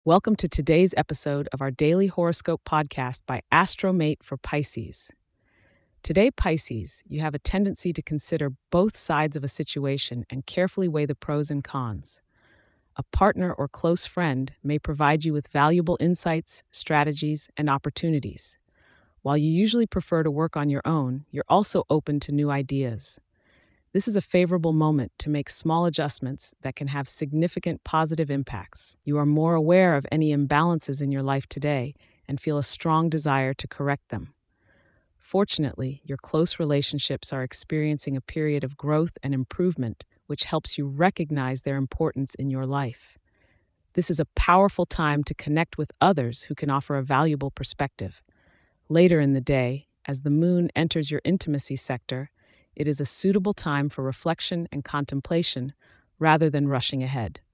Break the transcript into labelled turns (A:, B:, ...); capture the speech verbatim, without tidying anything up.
A: Welcome to today's episode of our daily horoscope podcast by Astromate for Pisces. Today, Pisces, you have a tendency to consider both sides of a situation and carefully weigh the pros and cons. A partner or close friend may provide you with valuable insights, strategies, and opportunities. While you usually prefer to work on your own, you're also open to new ideas. This is a favorable moment to make small adjustments that can have significant positive impacts. You are more aware of any imbalances in your life today and feel a strong desire to correct them. Fortunately, your close relationships are experiencing a period of growth and improvement, which helps you recognize their importance in your life. This is a powerful time to connect with others who can offer a valuable perspective. Later in the day, as the moon enters your intimacy sector, it is a suitable time for reflection and contemplation rather than rushing ahead.